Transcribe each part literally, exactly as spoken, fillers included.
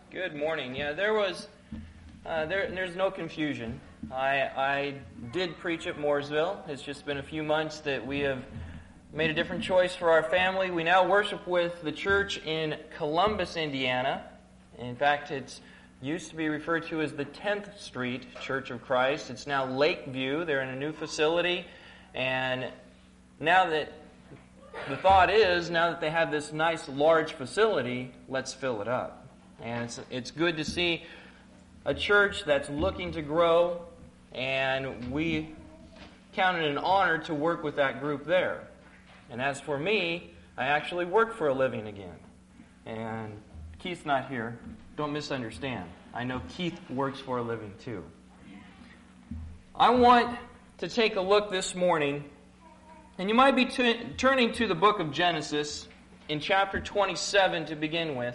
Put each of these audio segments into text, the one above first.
Good morning. Yeah, there was, uh, there. There's no confusion. I I did preach at Mooresville. It's just been a few months that we have made a different choice for our family. We now worship with the church in Columbus, Indiana. In fact, it's used to be referred to as the tenth Street Church of Christ. It's now Lakeview. They're in a new facility, and now that the thought is, now that they have this nice large facility, let's fill it up. And it's it's good to see a church that's looking to grow, and we count it an honor to work with that group there. And as for me, I actually work for a living again. And Keith's not here. Don't misunderstand. I know Keith works for a living too. I want to take a look this morning, and you might be t- turning to the book of Genesis in chapter twenty-seven to begin with.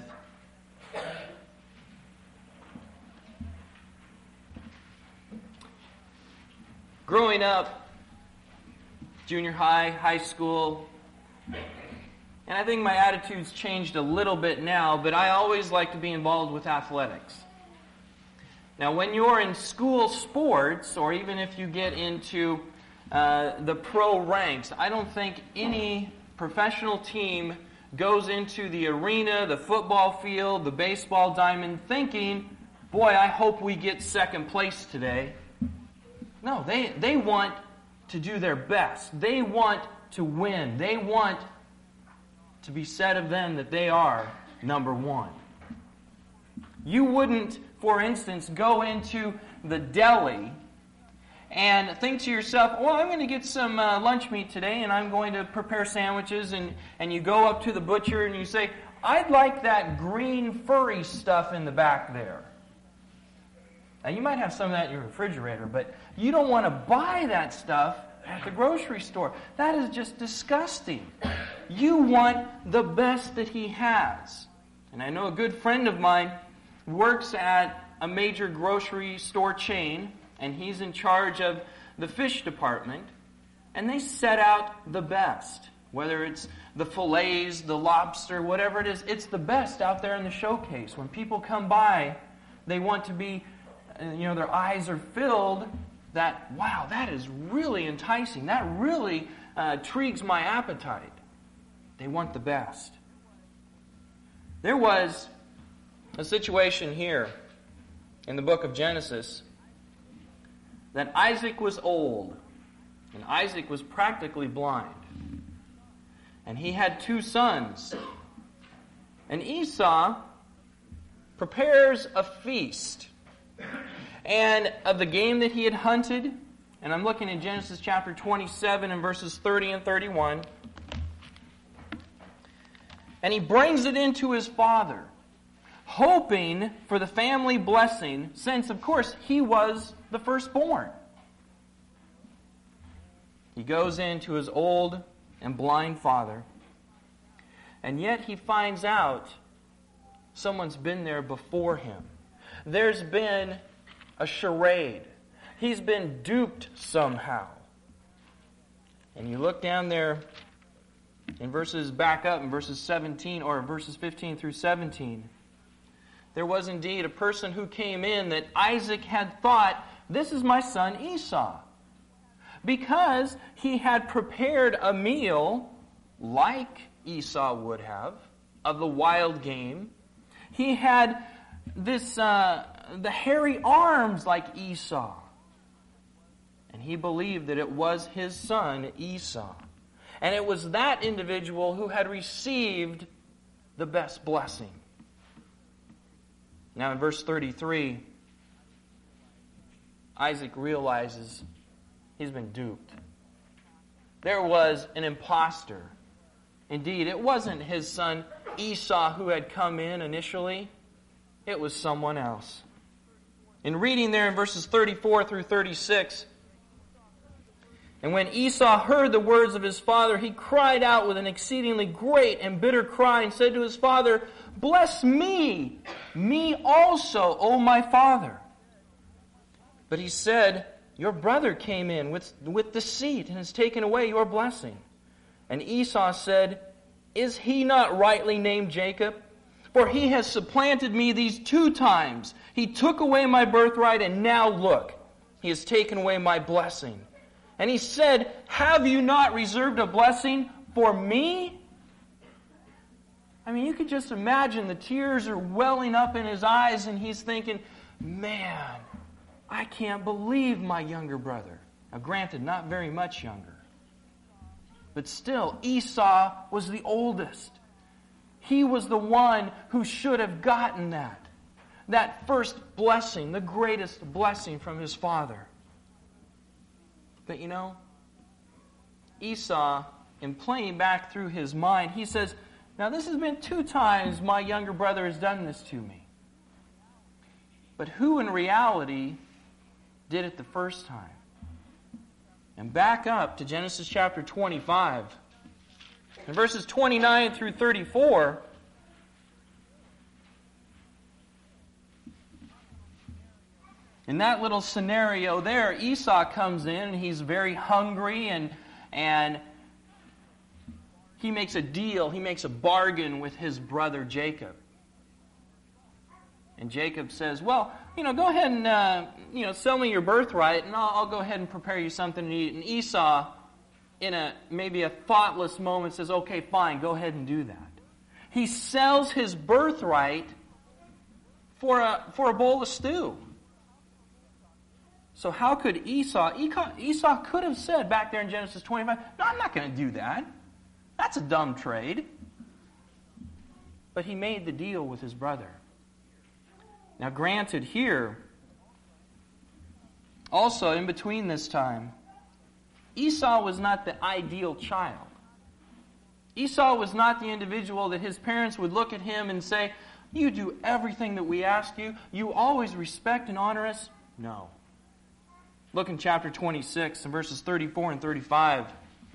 Growing up, junior high, high school, and I think my attitude's changed a little bit now, but I always like to be involved with athletics. Now, when you're in school sports, or even if you get into uh, the pro ranks, I don't think any professional team goes into the arena, the football field, the baseball diamond thinking, boy, I hope we get second place today. No, they, they want to do their best. They want to win. They want to be said of them that they are number one. You wouldn't, for instance, go into the deli and think to yourself, well, I'm going to get some uh, lunch meat today, and I'm going to prepare sandwiches, and, and you go up to the butcher and you say, I'd like that green furry stuff in the back there. Now, you might have some of that in your refrigerator, but you don't want to buy that stuff at the grocery store. That is just disgusting. You want the best that he has. And I know a good friend of mine works at a major grocery store chain, and he's in charge of the fish department, and they set out the best. Whether it's the fillets, the lobster, whatever it is, it's the best out there in the showcase. When people come by, they want to be, you know, their eyes are filled that, wow, that is really enticing. That really uh, intrigues my appetite. They want the best. There was a situation here in the book of Genesis that Isaac was old, and Isaac was practically blind. And he had two sons. And Esau prepares a feast, and of the game that he had hunted, and I'm looking at Genesis chapter twenty-seven and verses thirty and thirty-one. And he brings it into his father, hoping for the family blessing, since, of course, he was the firstborn. He goes into his old and blind father, and yet he finds out someone's been there before him. There's been a charade. He's been duped somehow. And you look down there in verses, back up in verses seventeen, or verses fifteen through seventeen. There was indeed a person who came in that Isaac had thought, this is my son Esau. Because he had prepared a meal like Esau would have, of the wild game. He had this uh, the hairy arms like Esau. And he believed that it was his son Esau. And it was that individual who had received the best blessing. Now in verse thirty-three, Isaac realizes he's been duped. There was an imposter. Indeed, it wasn't his son Esau who had come in initially. It was someone else. In reading there in verses thirty-four through thirty-six, and when Esau heard the words of his father, he cried out with an exceedingly great and bitter cry and said to his father, bless me, me also, O my father. But he said, your brother came in with, with deceit and has taken away your blessing. And Esau said, is he not rightly named Jacob? For he has supplanted me these two times. He took away my birthright, and now look, he has taken away my blessing. And he said, have you not reserved a blessing for me? I mean, you could just imagine the tears are welling up in his eyes, and he's thinking, man, I can't believe my younger brother. Now, granted, not very much younger. But still, Esau was the oldest. He was the one who should have gotten that. That first blessing, the greatest blessing from his father. But you know, Esau, in playing back through his mind, he says, now this has been two times my younger brother has done this to me. But who in reality did it the first time? And back up to Genesis chapter twenty-five. In verses twenty-nine through thirty-four, in that little scenario there, Esau comes in and he's very hungry and, and he makes a deal, he makes a bargain with his brother Jacob. And Jacob says, well, you know, go ahead and, uh, you know, sell me your birthright and I'll, I'll go ahead and prepare you something to eat. And Esau, in a maybe a thoughtless moment, says, okay, fine, go ahead and do that. He sells his birthright for a, for a bowl of stew. So how could Esau, Esau could have said back there in Genesis twenty-five, no, I'm not going to do that. That's a dumb trade. But he made the deal with his brother. Now granted here, also in between this time, Esau was not the ideal child. Esau was not the individual that his parents would look at him and say, you do everything that we ask you. You always respect and honor us. No. Look in chapter twenty-six and verses thirty-four and thirty-five.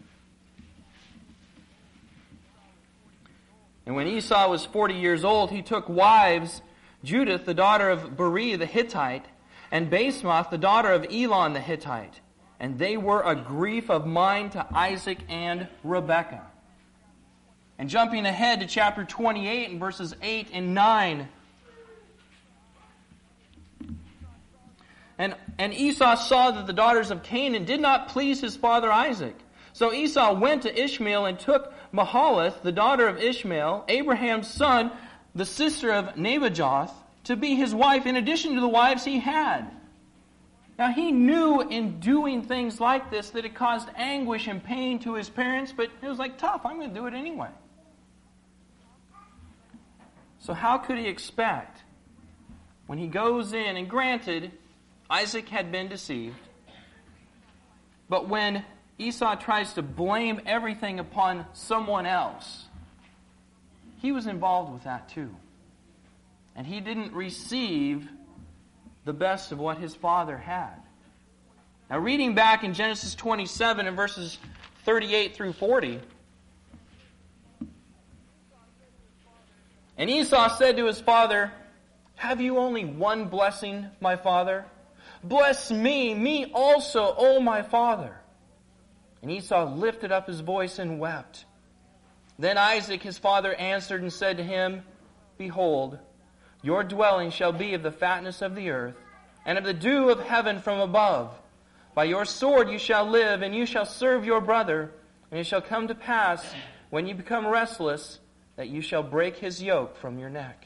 And when Esau was forty years old, he took wives, Judith, the daughter of Beri the Hittite, and Basemath, the daughter of Elon the Hittite. And they were a grief of mind to Isaac and Rebekah. And jumping ahead to chapter twenty-eight and verses eight and nine. And, and Esau saw that the daughters of Canaan did not please his father Isaac. So Esau went to Ishmael and took Mahalath, the daughter of Ishmael, Abraham's son, the sister of Nebajoth, to be his wife in addition to the wives he had. Now he knew in doing things like this that it caused anguish and pain to his parents, but it was like, tough, I'm going to do it anyway. So how could he expect when he goes in, and granted, Isaac had been deceived, but when Esau tries to blame everything upon someone else, he was involved with that too. And he didn't receive the best of what his father had. Now reading back in Genesis twenty-seven and verses thirty-eight through forty, and Esau said to his father, have you only one blessing, my father? Bless me, me also, O my father. And Esau lifted up his voice and wept. Then Isaac his father answered and said to him, behold, your dwelling shall be of the fatness of the earth, and of the dew of heaven from above. By your sword you shall live, and you shall serve your brother. And it shall come to pass, when you become restless, that you shall break his yoke from your neck.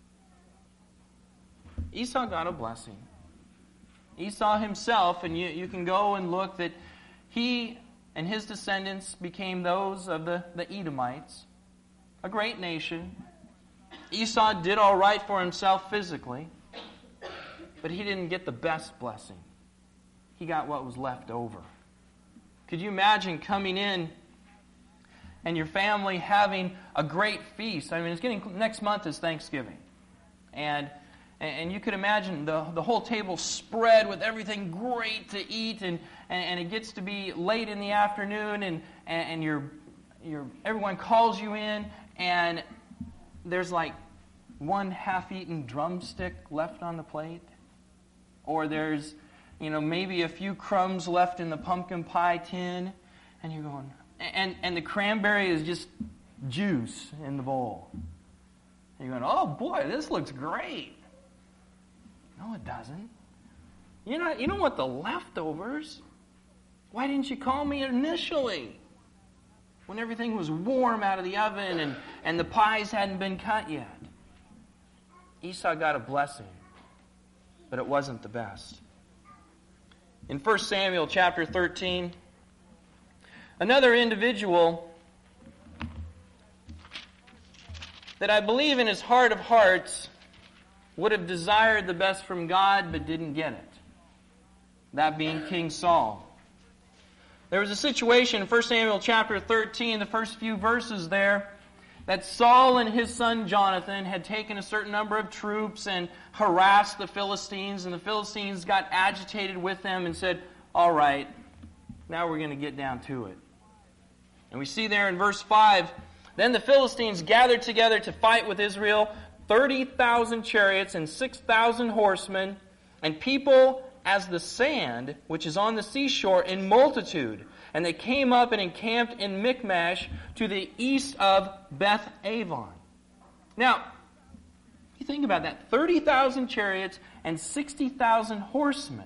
Esau got a blessing. Esau himself, and you, you can go and look that he and his descendants became those of the, the Edomites, a great nation. Esau did all right for himself physically, but he didn't get the best blessing. He got what was left over. Could you imagine coming in and your family having a great feast? I mean, it's getting next month is Thanksgiving, and and you could imagine the the whole table spread with everything great to eat, and and, and it gets to be late in the afternoon, and and, and you're you're everyone calls you in, and there's like one half-eaten drumstick left on the plate, or there's, you know, maybe a few crumbs left in the pumpkin pie tin, and you're going, and and the cranberry is just juice in the bowl. And you're going, oh boy, this looks great. No, it doesn't. You know, you don't want the leftovers. Why didn't you call me initially? When everything was warm out of the oven and, and the pies hadn't been cut yet. Esau got a blessing, but it wasn't the best. In First Samuel chapter thirteen, another individual that I believe in his heart of hearts would have desired the best from God but didn't get it. That being King Saul. There was a situation in First Samuel chapter thirteen, the first few verses there, that Saul and his son Jonathan had taken a certain number of troops and harassed the Philistines, and the Philistines got agitated with them and said, all right, now we're going to get down to it. And we see there in verse five, then the Philistines gathered together to fight with Israel, thirty thousand chariots and six thousand horsemen, and people as the sand which is on the seashore in multitude. And they came up and encamped in Michmash to the east of Beth Avon. Now, you think about that. thirty thousand chariots and sixty thousand horsemen.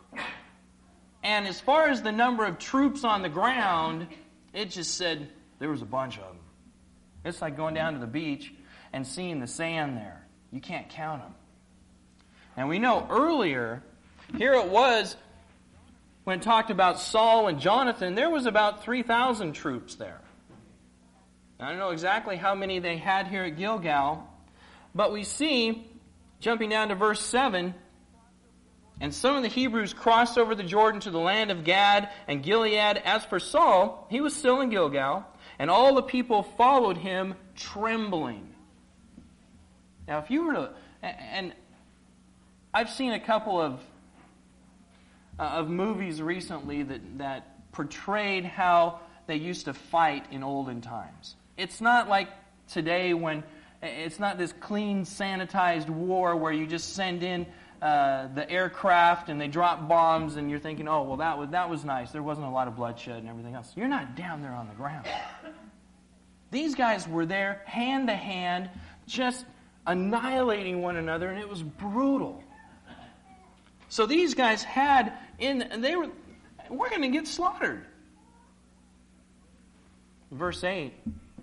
And as far as the number of troops on the ground, it just said there was a bunch of them. It's like going down to the beach and seeing the sand there. You can't count them. And we know earlier, here it was, when it talked about Saul and Jonathan, there was about three thousand troops there. I don't know exactly how many they had here at Gilgal, but we see, jumping down to verse seven, and some of the Hebrews crossed over the Jordan to the land of Gad and Gilead. As for Saul, he was still in Gilgal, and all the people followed him trembling. Now, if you were to, and I've seen a couple of uh, of movies recently that, that portrayed how they used to fight in olden times. It's not like today when, it's not this clean, sanitized war where you just send in uh, the aircraft and they drop bombs and you're thinking, oh, well, that was, that was nice. There wasn't a lot of bloodshed and everything else. You're not down there on the ground. These guys were there hand to hand, just annihilating one another, and it was brutal. So these guys had, in they were, we're going to get slaughtered. Verse eight.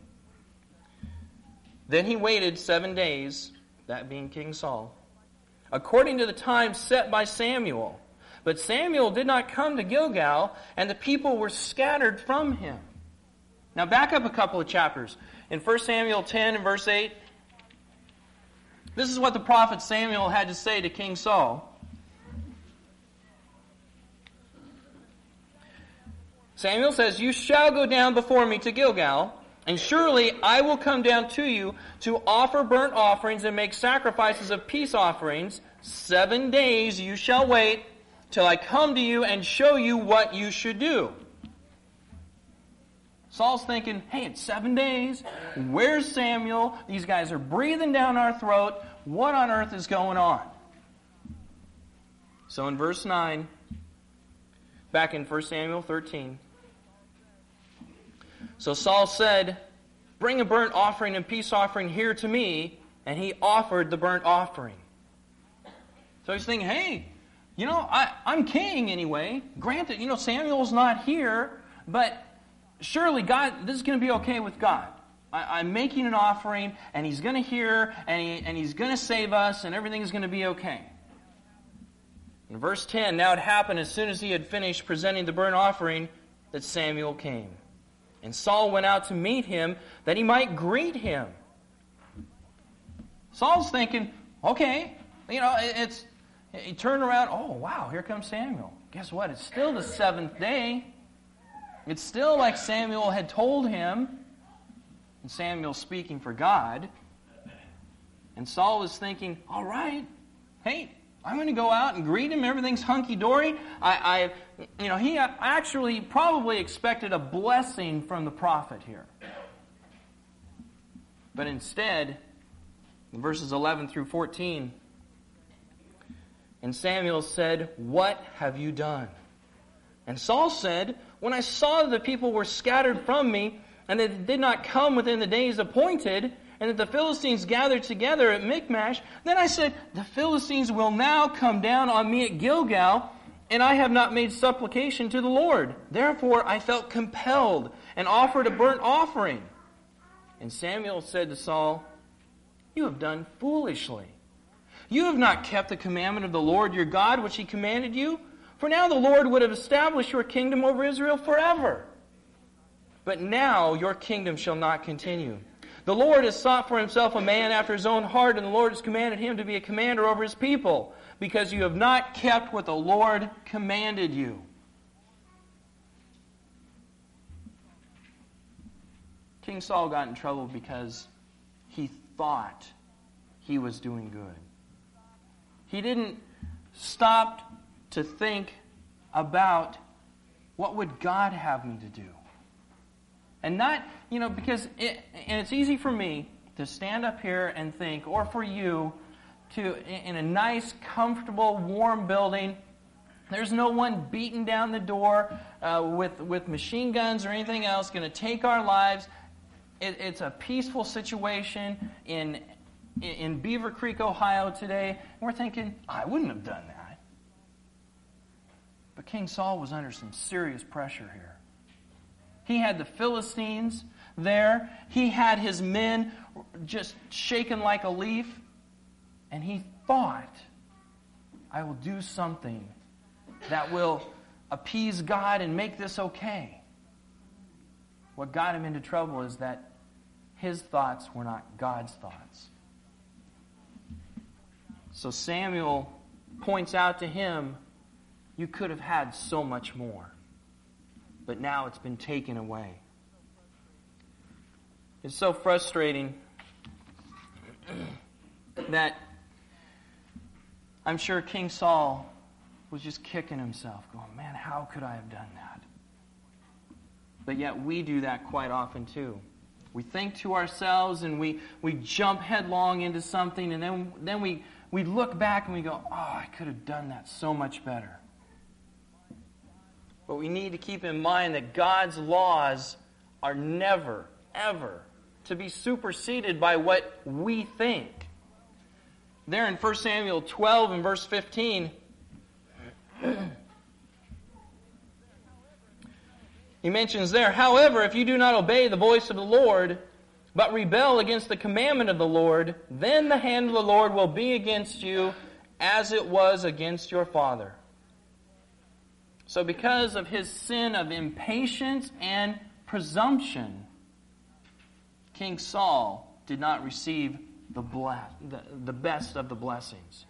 Then he waited seven days, that being King Saul, according to the time set by Samuel. But Samuel did not come to Gilgal, and the people were scattered from him. Now back up a couple of chapters. In First Samuel ten and verse eight, this is what the prophet Samuel had to say to King Saul. Samuel says, you shall go down before me to Gilgal, and surely I will come down to you to offer burnt offerings and make sacrifices of peace offerings. Seven days you shall wait till I come to you and show you what you should do. Saul's thinking, hey, it's seven days. Where's Samuel? These guys are breathing down our throat. What on earth is going on? So in verse nine, back in First Samuel thirteen, so Saul said, bring a burnt offering and peace offering here to me. And he offered the burnt offering. So he's thinking, hey, you know, I, I'm king anyway. Granted, you know, Samuel's not here, but surely God, this is going to be okay with God. I, I'm making an offering, and he's going to hear, and, he, and he's going to save us, and everything's going to be okay. In verse ten, now it happened as soon as he had finished presenting the burnt offering that Samuel came. And Saul went out to meet him that he might greet him. Saul's thinking, okay, you know, it's, he turned around, oh, wow, here comes Samuel. Guess what? It's still the seventh day. It's still like Samuel had told him. And Samuel's speaking for God. And Saul was thinking, all right, hey, I'm going to go out and greet him. Everything's hunky-dory. I, I, you know, he actually probably expected a blessing from the prophet here. But instead, in verses eleven through fourteen, and Samuel said, what have you done? And Saul said, when I saw that the people were scattered from me, and that they did not come within the days appointed, and that the Philistines gathered together at Michmash, then I said, the Philistines will now come down on me at Gilgal, and I have not made supplication to the Lord. Therefore I felt compelled and offered a burnt offering. And Samuel said to Saul, you have done foolishly. You have not kept the commandment of the Lord your God, which he commanded you. For now the Lord would have established your kingdom over Israel forever. But now your kingdom shall not continue. The Lord has sought for himself a man after his own heart, and the Lord has commanded him to be a commander over his people, because you have not kept what the Lord commanded you. King Saul got in trouble because he thought he was doing good. He didn't stop to think about what would God have me to do. And not, you know, because, it, and it's easy for me to stand up here and think, or for you, to in a nice, comfortable, warm building, there's no one beating down the door uh, with, with machine guns or anything else going to take our lives. It, it's a peaceful situation in, in Beaver Creek, Ohio today. And we're thinking, I wouldn't have done that. But King Saul was under some serious pressure here. He had the Philistines there. He had his men just shaken like a leaf. And he thought, I will do something that will appease God and make this okay. What got him into trouble is that his thoughts were not God's thoughts. So Samuel points out to him, you could have had so much more. But now it's been taken away. It's so frustrating that I'm sure King Saul was just kicking himself, going, man, how could I have done that? But yet we do that quite often too. We think to ourselves and we, we jump headlong into something, and then, then we, we look back and we go, oh, I could have done that so much better. But we need to keep in mind that God's laws are never, ever to be superseded by what we think. There in First Samuel twelve and verse fifteen, he mentions there, however, if you do not obey the voice of the Lord, but rebel against the commandment of the Lord, then the hand of the Lord will be against you as it was against your father. So because of his sin of impatience and presumption, King Saul did not receive the, ble- the, the best of the blessings.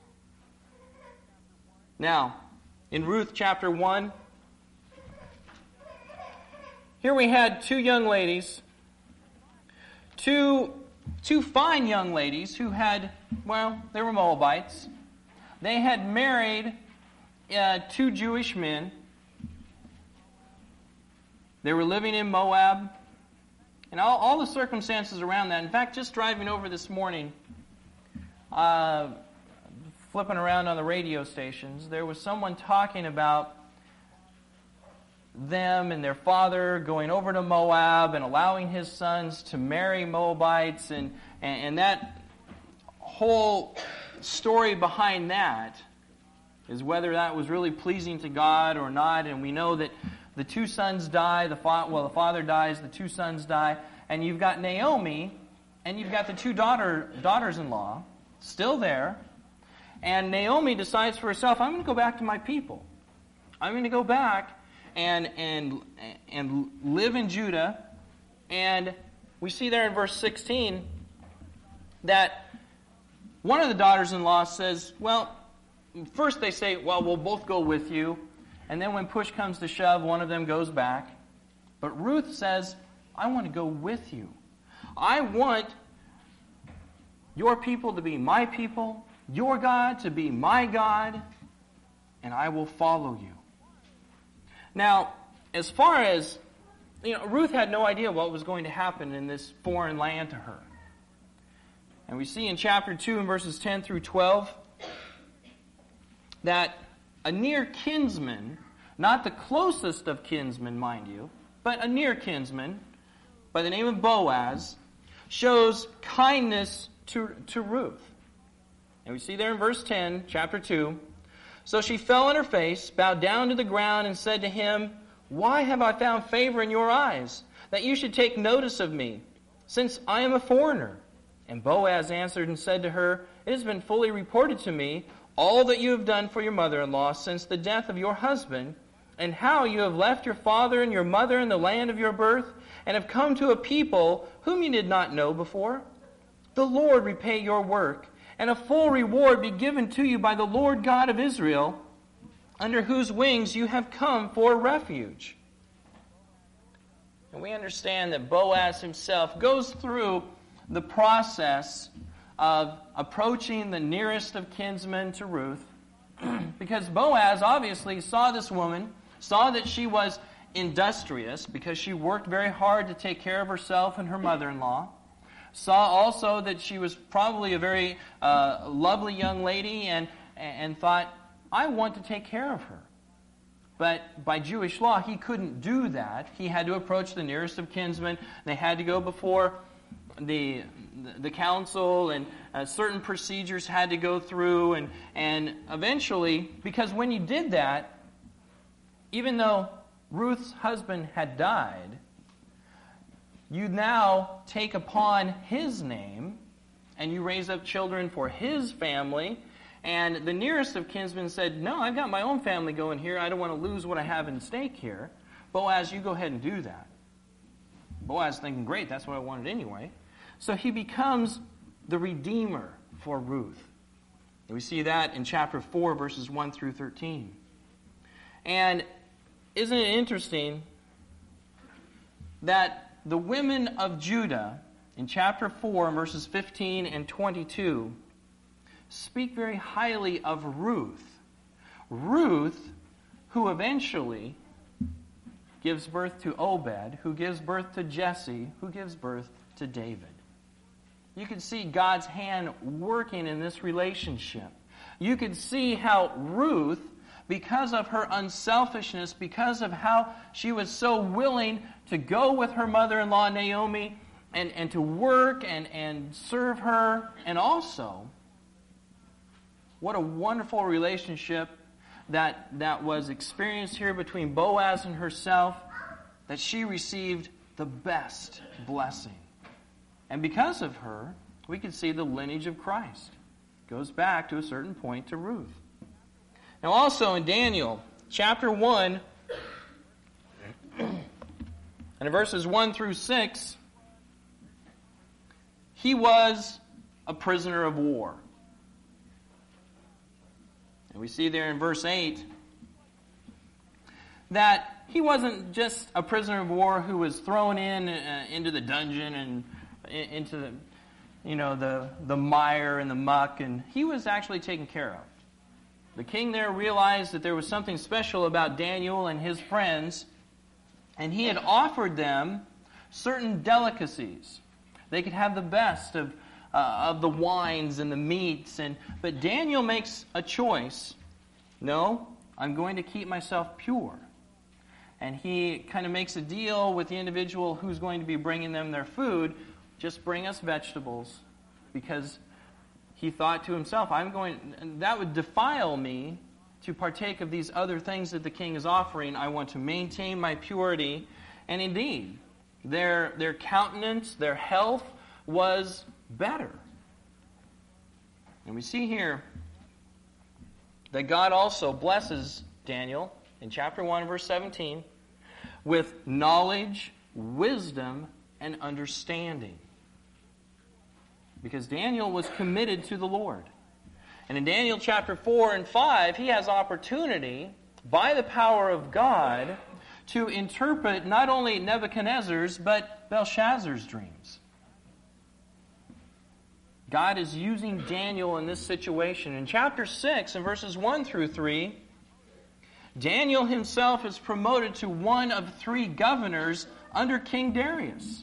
Now, in Ruth chapter one, here we had two young ladies, two, two fine young ladies who had, well, they were Moabites. They had married uh, two Jewish men. They were living in Moab, and all, all the circumstances around that. In fact, just driving over this morning, uh, flipping around on the radio stations, there was someone talking about them and their father going over to Moab and allowing his sons to marry Moabites, and, and, and that whole story behind that is whether that was really pleasing to God or not. And we know that the two sons die, the fa- well, the father dies, the two sons die, and you've got Naomi, and you've got the two daughter daughters-in-law still there, and Naomi decides for herself, I'm going to go back to my people. I'm going to go back and and and live in Judah. And we see there in verse sixteen that one of the daughters-in-law says, well, first they say, well, we'll both go with you. And then when push comes to shove, one of them goes back. But Ruth says, I want to go with you. I want your people to be my people, your God to be my God, and I will follow you. Now, as far as, you know, Ruth had no idea what was going to happen in this foreign land to her. And we see in chapter two and verses ten through twelve that a near kinsman, not the closest of kinsmen, mind you, but a near kinsman by the name of Boaz, shows kindness to, to Ruth. And we see there in verse ten, chapter two, "So she fell on her face, bowed down to the ground, and said to him, 'Why have I found favor in your eyes, that you should take notice of me, since I am a foreigner?' And Boaz answered and said to her, 'It has been fully reported to me all that you have done for your mother-in-law since the death of your husband, and how you have left your father and your mother in the land of your birth, and have come to a people whom you did not know before. The Lord repay your work, and a full reward be given to you by the Lord God of Israel, under whose wings you have come for refuge.'" And we understand that Boaz himself goes through the process of approaching the nearest of kinsmen to Ruth, because Boaz obviously saw this woman, saw that she was industrious because she worked very hard to take care of herself and her mother-in-law, saw also that she was probably a very uh, lovely young lady, and, and thought, I want to take care of her. But by Jewish law, he couldn't do that. He had to approach the nearest of kinsmen. They had to go before the the council, and uh, certain procedures had to go through, and and eventually, because when you did that, even though Ruth's husband had died, you now take upon his name, and you raise up children for his family. And the nearest of kinsmen said, "No, I've got my own family going here. I don't want to lose what I have in stake here. Boaz, you go ahead and do that." Boaz thinking, great, that's what I wanted anyway. So he becomes the redeemer for Ruth. And we see that in chapter four, verses one through thirteen. And isn't it interesting that the women of Judah, in chapter four, verses fifteen and twenty-two, speak very highly of Ruth. Ruth, who eventually gives birth to Obed, who gives birth to Jesse, who gives birth to David. You can see God's hand working in this relationship. You can see how Ruth, because of her unselfishness, because of how she was so willing to go with her mother-in-law Naomi and, and to work and, and serve her, and also, what a wonderful relationship that, that was experienced here between Boaz and herself, that she received the best blessing. And because of her, we can see the lineage of Christ. It goes back to a certain point to Ruth. Now also in Daniel, chapter one, and in verses one through six, he was a prisoner of war. And we see there in verse eight that he wasn't just a prisoner of war who was thrown in uh, into the dungeon and in, into the, you know, the, the mire and the muck, and he was actually taken care of. The king there realized that there was something special about Daniel and his friends, and he had offered them certain delicacies. They could have the best of Uh, of the wines and the meats, and but Daniel makes a choice. No, I'm going to keep myself pure. And he kind of makes a deal with the individual who's going to be bringing them their food. Just bring us vegetables, because he thought to himself, I'm going, that would defile me to partake of these other things that the king is offering. I want to maintain my purity. And indeed, their their countenance, their health was better. And we see here that God also blesses Daniel in chapter one, verse seventeen, with knowledge, wisdom, and understanding. Because Daniel was committed to the Lord. And in Daniel chapter four and five, he has opportunity, by the power of God, to interpret not only Nebuchadnezzar's, but Belshazzar's dreams. God is using Daniel in this situation. In chapter six, in verses one through three, Daniel himself is promoted to one of three governors under King Darius.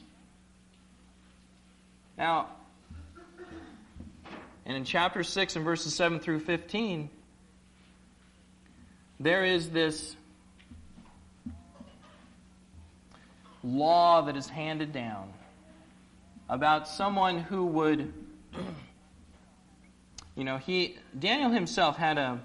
Now, and in chapter six, in verses seven through fifteen, there is this law that is handed down. about someone who would, you know, he Daniel himself had a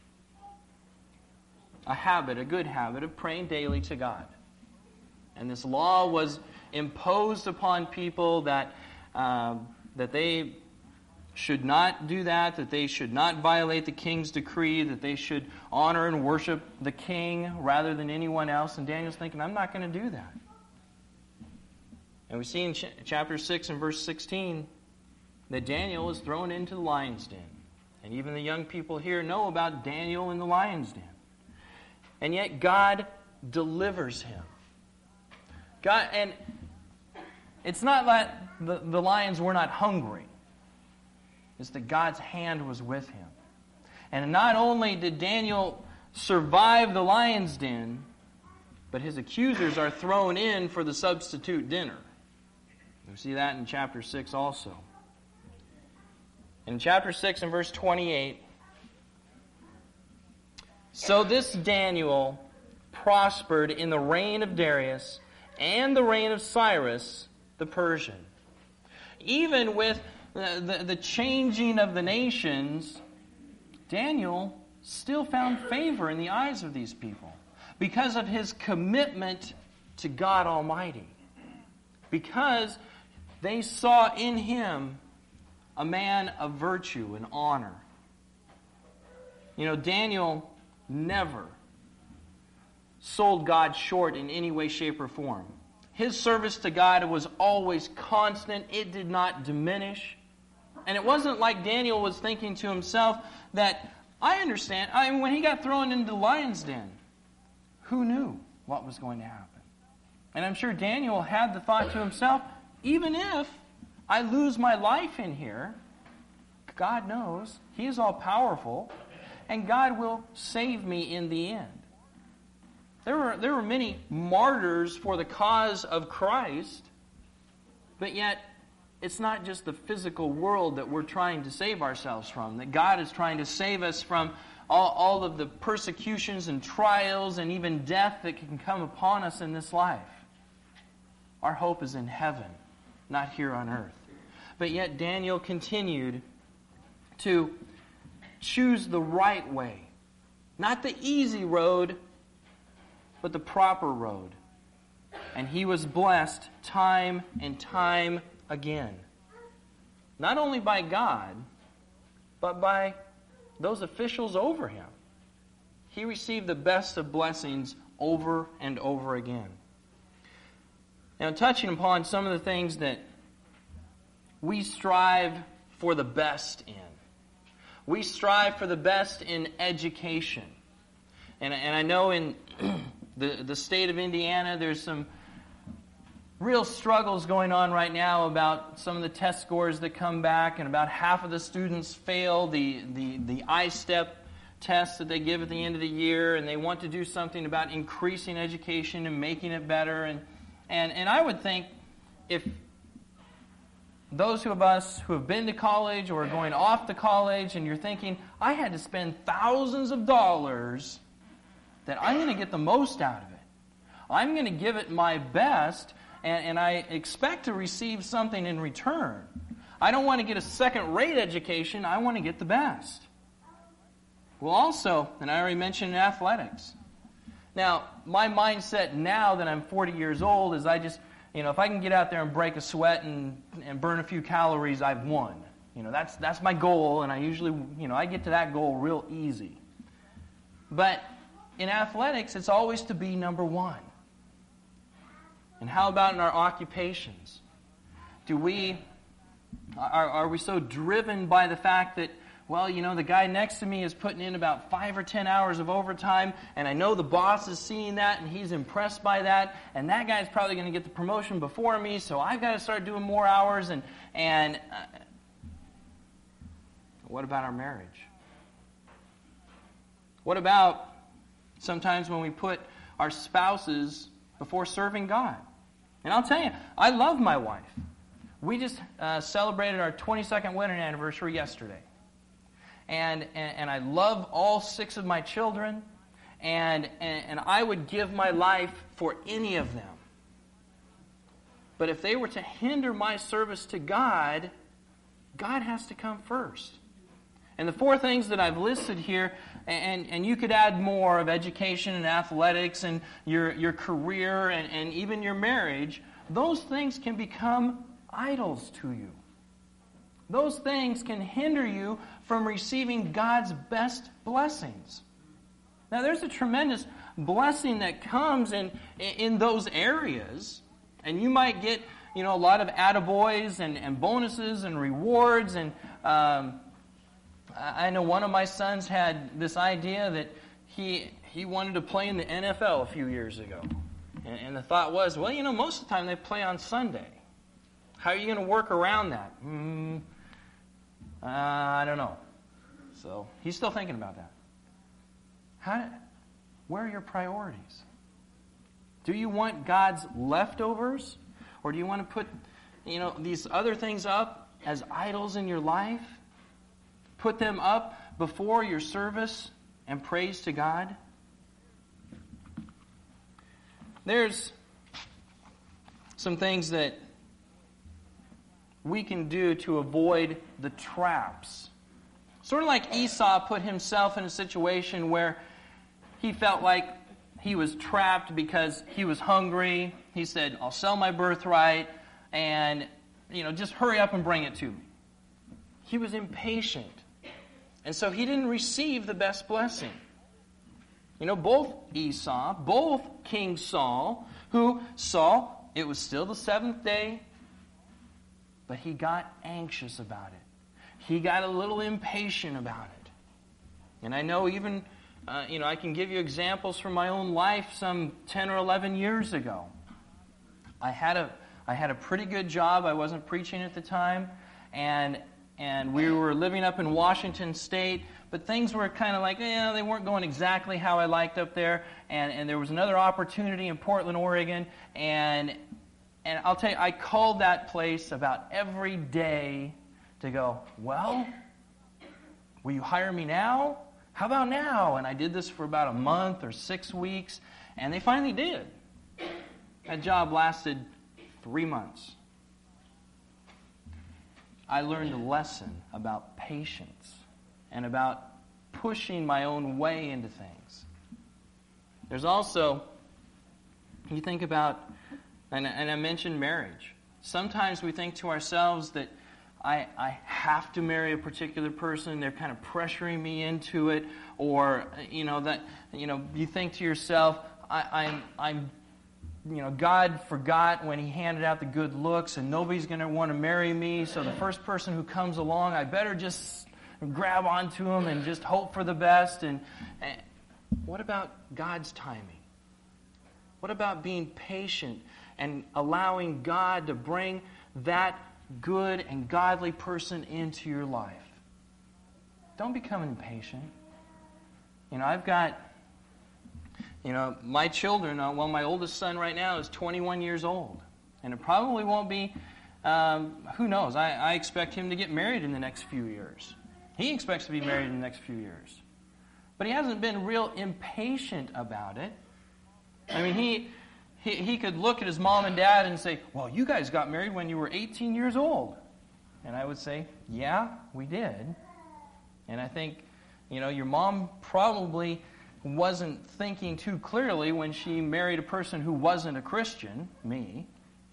a habit, a good habit of praying daily to God. And this law was imposed upon people that uh, that they should not do that, that they should not violate the king's decree, that they should honor and worship the king rather than anyone else. And Daniel's thinking, I'm not going to do that. And we see in ch- chapter six and verse sixteen that Daniel is thrown into the lion's den. And even the young people here know about Daniel in the lion's den. And yet God delivers him. God, and it's not that the, the lions were not hungry. It's that God's hand was with him. And not only did Daniel survive the lion's den, but his accusers are thrown in for the substitute dinner. We see that in chapter six also. In chapter six and verse twenty-eight, so this Daniel prospered in the reign of Darius and the reign of Cyrus the Persian. Even with the, the, the changing of the nations, Daniel still found favor in the eyes of these people because of his commitment to God Almighty. Because they saw in him a man of virtue and honor. You know, Daniel never sold God short in any way, shape, or form. His service to God was always constant. It did not diminish. And it wasn't like Daniel was thinking to himself that, I understand, I mean, when he got thrown into the lion's den, who knew what was going to happen? And I'm sure Daniel had the thought to himself, even if I lose my life in here, God knows, He is all-powerful, and God will save me in the end. There were, there were many martyrs for the cause of Christ, but yet it's not just the physical world that we're trying to save ourselves from, that God is trying to save us from all, all of the persecutions and trials and even death that can come upon us in this life. Our hope is in heaven, not here on earth. But yet Daniel continued to choose the right way. Not the easy road, but the proper road. And he was blessed time and time again. Not only by God, but by those officials over him. He received the best of blessings over and over again. Now, touching upon some of the things that we strive for the best in. We strive for the best in education. And, and I know in the, the state of Indiana, there's some real struggles going on right now about some of the test scores that come back, and about half of the students fail the, the, the I STEP test that they give at the end of the year, and they want to do something about increasing education and making it better. And, and, and I would think if those of us who have been to college or are going off to college, and you're thinking, I had to spend thousands of dollars, that I'm going to get the most out of it. I'm going to give it my best, and, and I expect to receive something in return. I don't want to get a second-rate education. I want to get the best. Well, also, and I already mentioned in athletics. Now, my mindset now that I'm forty years old is I just, you know, if I can get out there and break a sweat and, and burn a few calories, I've won. You know, that's that's my goal, and I usually, you know, I get to that goal real easy. But in athletics, it's always to be number one. And how about in our occupations? Do we, are, are we so driven by the fact that, well, you know, the guy next to me is putting in about five or ten hours of overtime, and I know the boss is seeing that, and he's impressed by that, and that guy's probably going to get the promotion before me, so I've got to start doing more hours, and, and uh, what about our marriage? What about sometimes when we put our spouses before serving God? And I'll tell you, I love my wife. We just uh, celebrated our twenty-second wedding anniversary yesterday. And, and and I love all six of my children, and, and and I would give my life for any of them. But if they were to hinder my service to God, God has to come first. And the four things that I've listed here, and, and you could add more of education and athletics and your, your career and, and even your marriage, those things can become idols to you. Those things can hinder you from receiving God's best blessings. Now, there's a tremendous blessing that comes in, in those areas, and you might get, you know, a lot of attaboys and, and bonuses and rewards. And um, I know one of my sons had this idea that he he wanted to play in the N F L a few years ago. And, and the thought was, well, you know, most of the time they play on Sunday. How are you going to work around that? Hmm, uh, I don't know. So he's still thinking about that. How, where are your priorities? Do you want God's leftovers? Or do you want to put, you know, these other things up as idols in your life? Put them up before your service and praise to God? There's some things that we can do to avoid the traps. Sort of like Esau put himself in a situation where he felt like he was trapped because he was hungry. He said, I'll sell my birthright and, you know, just hurry up and bring it to me. He was impatient. And so he didn't receive the best blessing. You know, both Esau, both King Saul, who saw it was still the seventh day, but he got anxious about it. He got a little impatient about it. And I know even, uh, you know, I can give you examples from my own life some ten or eleven years ago. I had a I had a pretty good job. I wasn't preaching at the time. And and we were living up in Washington State, but things were kind of like, you know, they weren't going exactly how I liked up there. And, and there was another opportunity in Portland, Oregon. And and I'll tell you, I called that place about every day to go, well, will you hire me now? How about now? And I did this for about a month or six weeks, and they finally did. That job lasted three months. I learned a lesson about patience and about pushing my own way into things. There's also, you think about, and, and I mentioned marriage. Sometimes we think to ourselves that I, I have to marry a particular person. They're kind of pressuring me into it. Or, you know, that, you know, you think to yourself, I, I'm, I'm, you know, God forgot when He handed out the good looks, and nobody's going to want to marry me. So the first person who comes along, I better just grab onto him and just hope for the best. And, and what about God's timing? What about being patient and allowing God to bring that good and godly person into your life? Don't become impatient. You know, I've got, you know, my children, uh, well, my oldest son right now is twenty-one years old. And it probably won't be, um, who knows, I, I expect him to get married in the next few years. He expects to be married in the next few years. But he hasn't been real impatient about it. I mean, he... He, he could look at his mom and dad and say, well, you guys got married when you were eighteen years old. And I would say, yeah, we did. And I think, you know, your mom probably wasn't thinking too clearly when she married a person who wasn't a Christian, me.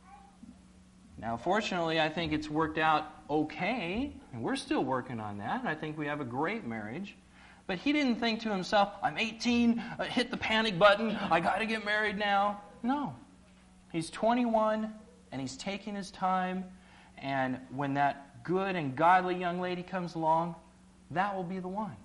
Now, fortunately, I think it's worked out okay, and we're still working on that, and I think we have a great marriage. But he didn't think to himself, I'm eighteen, uh, hit the panic button, I got to get married now. No. He's twenty-one, and he's taking his time, and when that good and godly young lady comes along, that will be the one.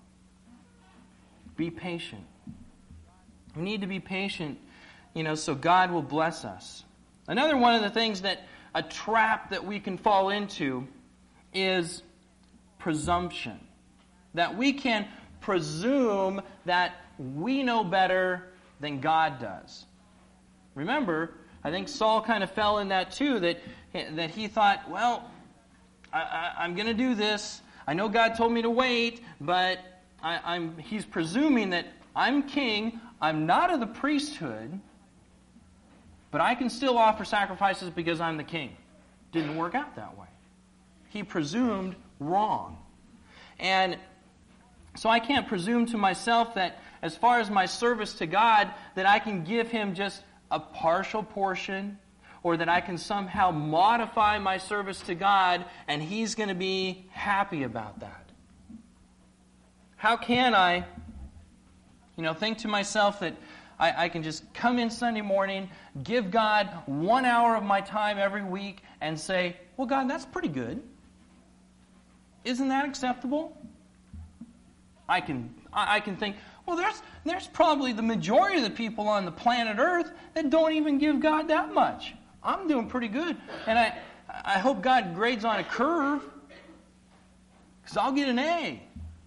Be patient. We need to be patient, you know, so God will bless us. Another one of the things that, a trap that we can fall into is presumption. That we can presume that we know better than God does. Remember, I think Saul kind of fell in that too, that, that he thought, well, I, I, I'm going to do this. I know God told me to wait, but I, I'm, he's presuming that I'm king, I'm not of the priesthood, But I can still offer sacrifices because I'm the king. Didn't work out that way. He presumed wrong. And so I can't presume to myself that as far as my service to God, that I can give Him just a partial portion, or that I can somehow modify my service to God and He's going to be happy about that. How can I, you know, think to myself that I, I can just come in Sunday morning, give God one hour of my time every week, and say, well, God, that's pretty good. Isn't that acceptable? I can I, I can think, well, there's there's probably the majority of the people on the planet Earth that don't even give God that much. I'm doing pretty good. And I, I hope God grades on a curve, because I'll get an A.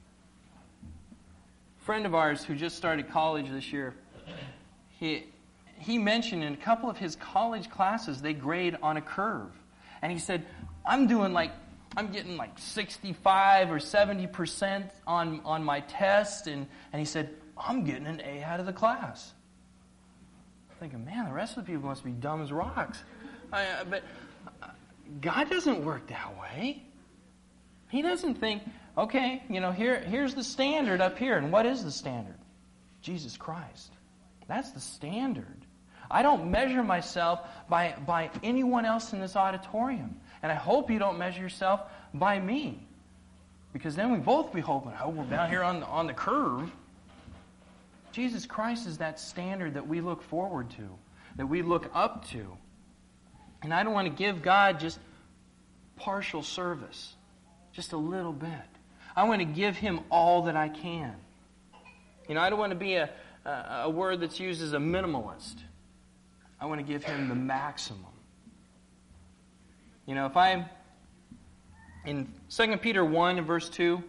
A friend of ours who just started college this year, he he mentioned in a couple of his college classes they grade on a curve. And he said, I'm doing like, I'm getting like sixty-five or seventy percent on, on my test. And, and he said, I'm getting an A out of the class. I'm thinking, man, the rest of the people must be dumb as rocks. I, uh, but God doesn't work that way. He doesn't think, okay, you know, here here's the standard up here. And what is the standard? Jesus Christ. That's the standard. I don't measure myself by, by anyone else in this auditorium. And I hope you don't measure yourself by me. Because then we both be hoping, oh, we're down here on the, on the curve. Jesus Christ is that standard that we look forward to, that we look up to. And I don't want to give God just partial service, just a little bit. I want to give Him all that I can. You know, I don't want to be a, a, a word that's used as a minimalist. I want to give Him the maximum. You know, if I, in Second Peter one and verse two,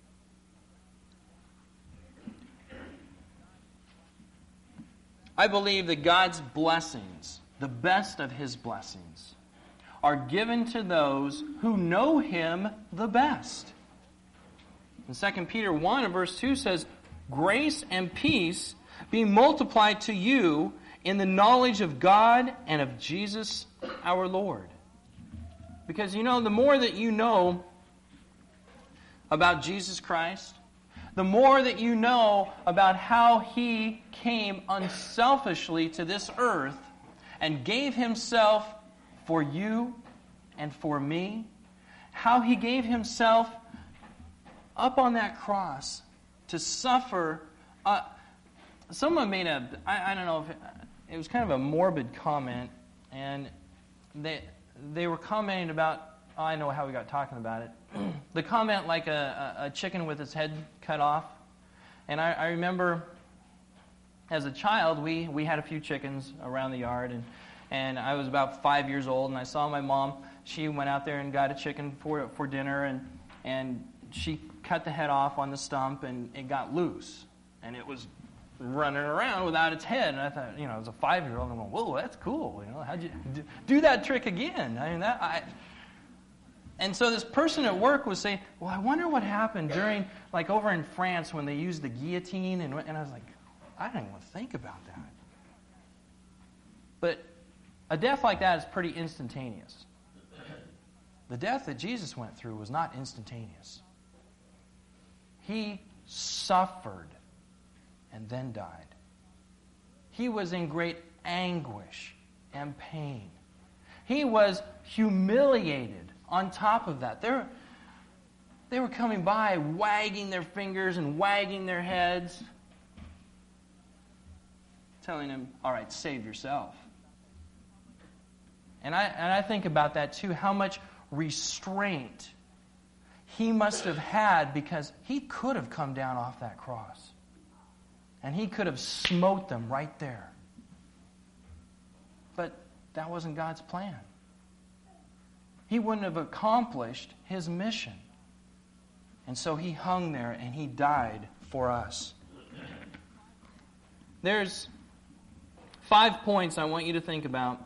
I believe that God's blessings, the best of His blessings, are given to those who know Him the best. And Second Peter one and verse two says, grace and peace be multiplied to you in the knowledge of God and of Jesus our Lord. Because, you know, the more that you know about Jesus Christ, the more that you know about how He came unselfishly to this earth and gave Himself for you and for me, how He gave Himself up on that cross to suffer. Uh, someone made a, I, I don't know if it, it was kind of a morbid comment, and they they were commenting about, oh, I know how we got talking about it. The comment like a, a, a chicken with its head cut off. And I, I remember as a child, we, we had a few chickens around the yard, and, and I was about five years old, and I saw my mom. She went out there and got a chicken for for dinner, and and she cut the head off on the stump, and it got loose. And it was running around without its head. And I thought, you know, as a five-year-old, I'm going, whoa, that's cool. You know, how'd you do, do that trick again? I mean, that, I... And so this person at work was saying, well, I wonder what happened during, like over in France when they used the guillotine. And, and I was like, I didn't even want to think about that. But a death like that is pretty instantaneous. The death that Jesus went through was not instantaneous. He suffered and then died. He was in great anguish and pain. He was humiliated on top of that. They were, they were coming by wagging their fingers and wagging their heads, telling him, all right, save yourself. And I, and I think about that too, how much restraint he must have had, because he could have come down off that cross. And he could have smote them right there. But that wasn't God's plan. He wouldn't have accomplished His mission. And so He hung there and He died for us. There's five points I want you to think about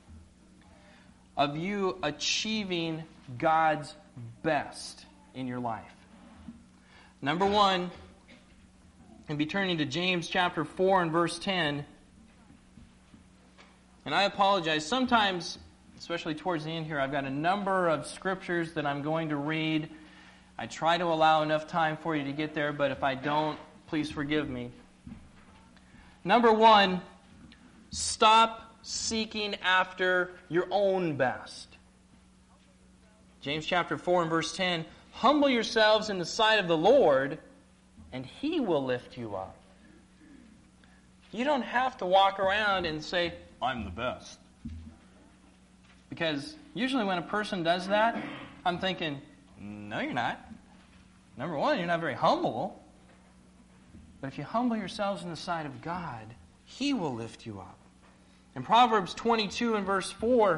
of you achieving God's best in your life. Number one, and be turning to James chapter four and verse ten. And I apologize. Sometimes, especially towards the end here, I've got a number of scriptures that I'm going to read. I try to allow enough time for you to get there, but if I don't, please forgive me. Number one, stop seeking after your own best. James chapter four and verse ten, humble yourselves in the sight of the Lord, and He will lift you up. You don't have to walk around and say, I'm the best. Because usually when a person does that, I'm thinking, no, you're not. Number one, you're not very humble. But if you humble yourselves in the sight of God, He will lift you up. In Proverbs twenty-two and verse four,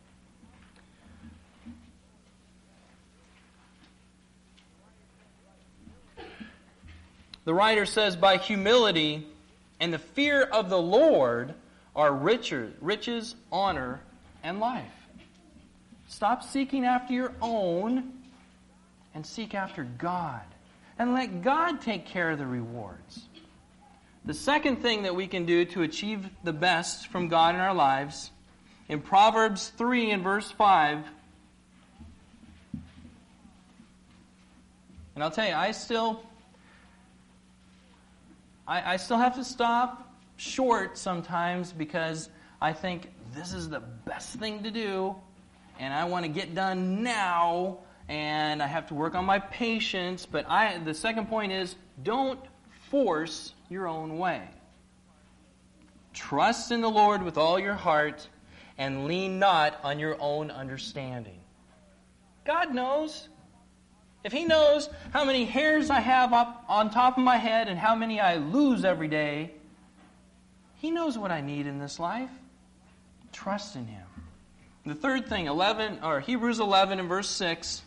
the writer says, by humility and the fear of the Lord are riches, riches, honor, and life. Stop seeking after your own and seek after God. And let God take care of the rewards. The second thing that we can do to achieve the best from God in our lives, in Proverbs three and verse five, and I'll tell you, I still, I, I still have to stop short sometimes because I think this is the best thing to do, and I want to get done now, and I have to work on my patience. But I, the second point is, don't force your own way. Trust in the Lord with all your heart, and lean not on your own understanding. God knows. If He knows how many hairs I have up on top of my head and how many I lose every day, He knows what I need in this life. Trust in Him. The third thing, eleven or Hebrews eleven and verse six.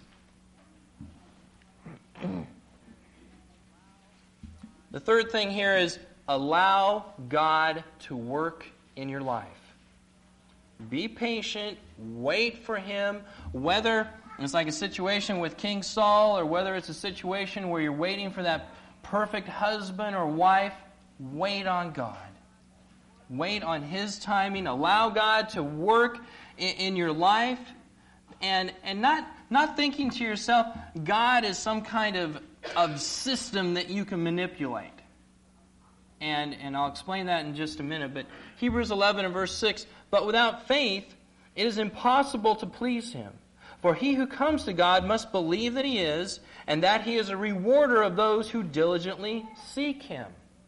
The third thing here is allow God to work in your life. Be patient, wait for Him, whether it's like a situation with King Saul or whether it's a situation where you're waiting for that perfect husband or wife, wait on God. Wait on His timing. Allow God to work in, in your life. And and not not thinking to yourself, God is some kind of, of system that you can manipulate. And, and I'll explain that in just a minute. But Hebrews eleven and verse six, but without faith it is impossible to please Him. For he who comes to God must believe that He is, and that He is a rewarder of those who diligently seek Him.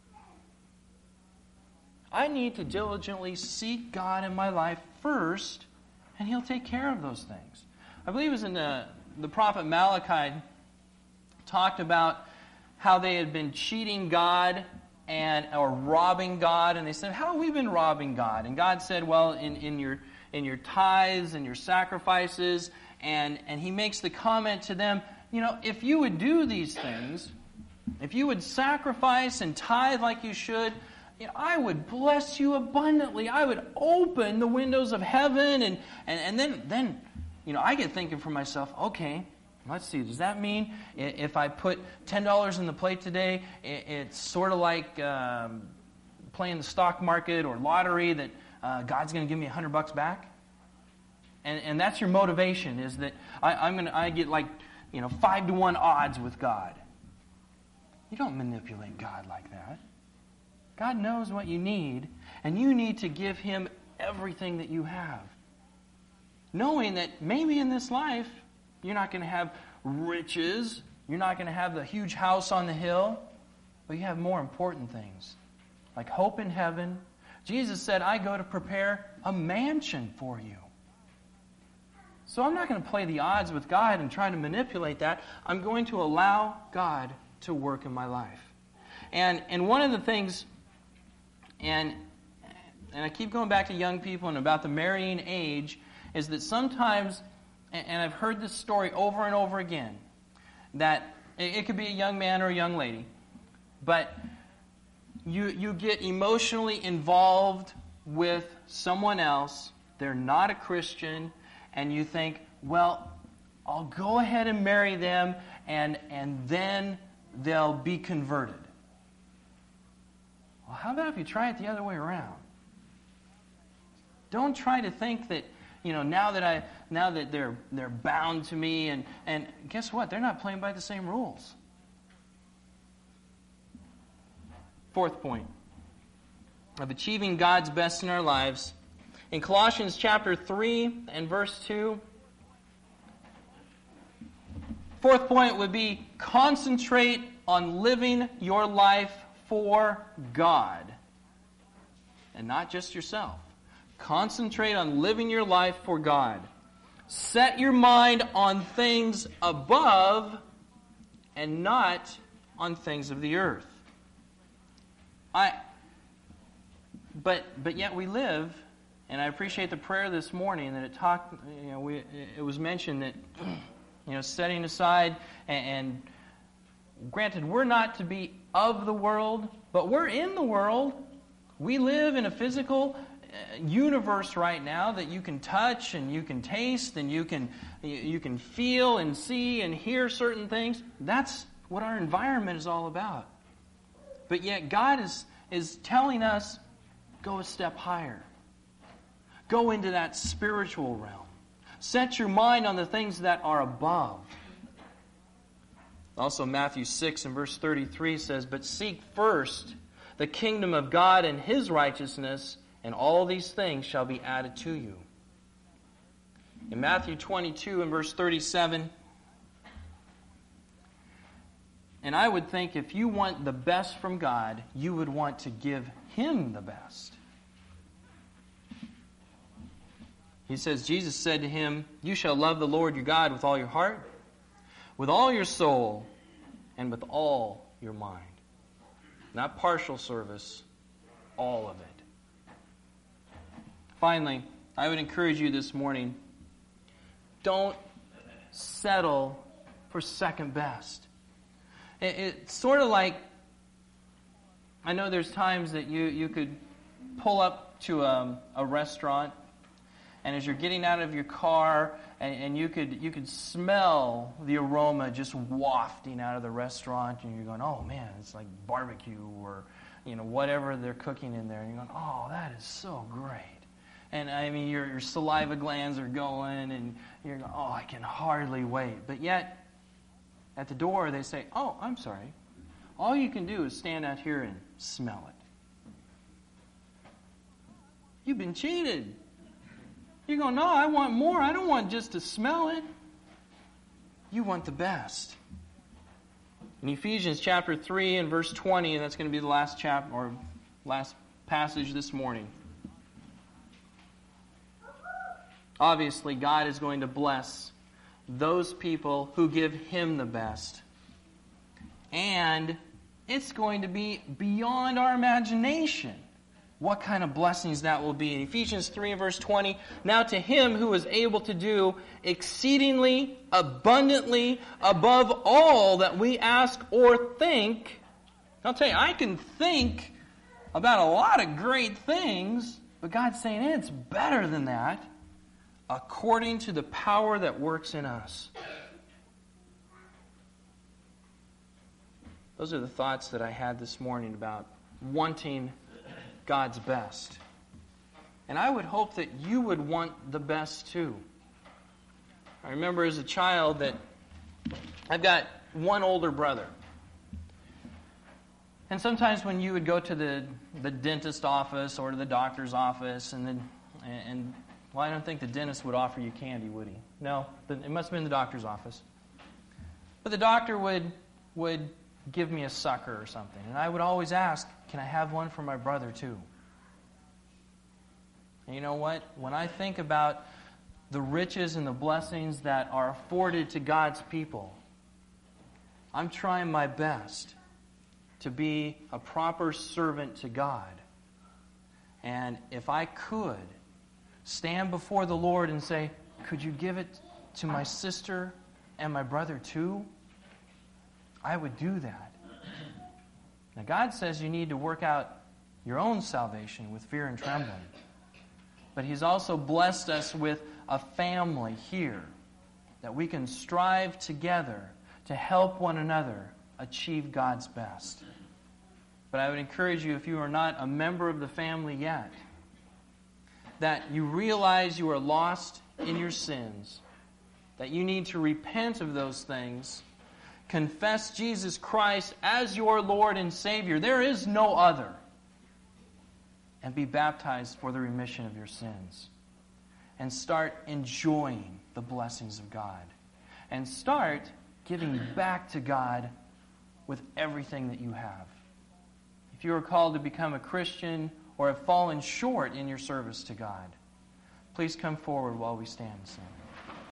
I need to diligently seek God in my life first, and He'll take care of those things. I believe it was in the, the prophet Malachi talked about how they had been cheating God and or robbing God, and they said, how have we been robbing God? And God said, well, in, in your in your tithes and your sacrifices, and, and He makes the comment to them, you know, if you would do these things, if you would sacrifice and tithe like you should, you know, I would bless you abundantly. I would open the windows of heaven, and, and, and then, then, you know, I get thinking for myself, okay, let's see, does that mean if I put ten dollars in the plate today, it's sort of like um, playing the stock market or lottery that uh, God's going to give me a hundred bucks back? And and that's your motivation, is that I, I'm going to I get like, you know, five to one odds with God. You don't manipulate God like that. God knows what you need, and you need to give Him everything that you have. Knowing that maybe in this life, you're not going to have riches, you're not going to have the huge house on the hill, but you have more important things, like hope in heaven. Jesus said, I go to prepare a mansion for you. So I'm not going to play the odds with God and try to manipulate that. I'm going to allow God to work in my life. And and one of the things, and and I keep going back to young people and about the marrying age, is that sometimes, and I've heard this story over and over again, that it could be a young man or a young lady, but you you get emotionally involved with someone else, they're not a Christian, and you think, well, I'll go ahead and marry them, and and then they'll be converted. Well, how about if you try it the other way around? Don't try to think that, you know, now that I now that they're they're bound to me, and, and guess what? They're not playing by the same rules. Fourth point of achieving God's best in our lives. In Colossians chapter three and verse two, fourth point would be concentrate on living your life for God and not just yourself. Concentrate on living your life for God. Set your mind on things above and not on things of the earth. I, but but yet we live, and I appreciate the prayer this morning that it talked. You know, we, it was mentioned that, you know, setting aside and, and granted, we're not to be of the world, but we're in the world. We live in a physical universe right now that you can touch and you can taste and you can you can feel and see and hear certain things. That's what our environment is all about. But yet God is is telling us, go a step higher. Go into that spiritual realm. Set your mind on the things that are above. Also, Matthew six and verse thirty-three says, but seek first the kingdom of God and His righteousness, and all these things shall be added to you. In Matthew twenty-two and verse thirty-seven, and I would think if you want the best from God, you would want to give Him the best. He says, Jesus said to him, you shall love the Lord your God with all your heart, with all your soul, and with all your mind. Not partial service, all of it. Finally, I would encourage you this morning, don't settle for second best. It, it's sort of like, I know there's times that you, you could pull up to a, a restaurant, and as you're getting out of your car, and, and you could you could smell the aroma just wafting out of the restaurant, and you're going, oh man, it's like barbecue or, you know, whatever they're cooking in there, and you're going, oh, that is so great. And I mean, your, your saliva glands are going, and you're going, oh, I can hardly wait. But yet, at the door, they say, oh, I'm sorry. All you can do is stand out here and smell it. You've been cheated. You go, no, I want more. I don't want just to smell it. You want the best. In Ephesians chapter three and verse twenty, and that's going to be the last chapter or last passage this morning. Obviously, God is going to bless those people who give Him the best. And it's going to be beyond our imagination what kind of blessings that will be. In Ephesians three and verse twenty, now to Him who is able to do exceedingly abundantly above all that we ask or think. I'll tell you, I can think about a lot of great things, but God's saying, hey, it's better than that, according to the power that works in us. Those are the thoughts that I had this morning about wanting God's best. And I would hope that you would want the best too. I remember as a child that I've got one older brother. And sometimes when you would go to the, the dentist office or to the doctor's office, and then, and well, I don't think the dentist would offer you candy, would he? No, it must have been the doctor's office. But the doctor would would give me a sucker or something. And I would always ask, can I have one for my brother too? And you know what? When I think about the riches and the blessings that are afforded to God's people, I'm trying my best to be a proper servant to God. And if I could stand before the Lord and say, could you give it to my sister and my brother too? I would do that. Now God says you need to work out your own salvation with fear and trembling. But He's also blessed us with a family here that we can strive together to help one another achieve God's best. But I would encourage you, if you are not a member of the family yet, that you realize you are lost in your sins, that you need to repent of those things, confess Jesus Christ as your Lord and Savior. There is no other. And be baptized for the remission of your sins. And start enjoying the blessings of God. And start giving back to God with everything that you have. If you are called to become a Christian or have fallen short in your service to God, please come forward while we stand and sing.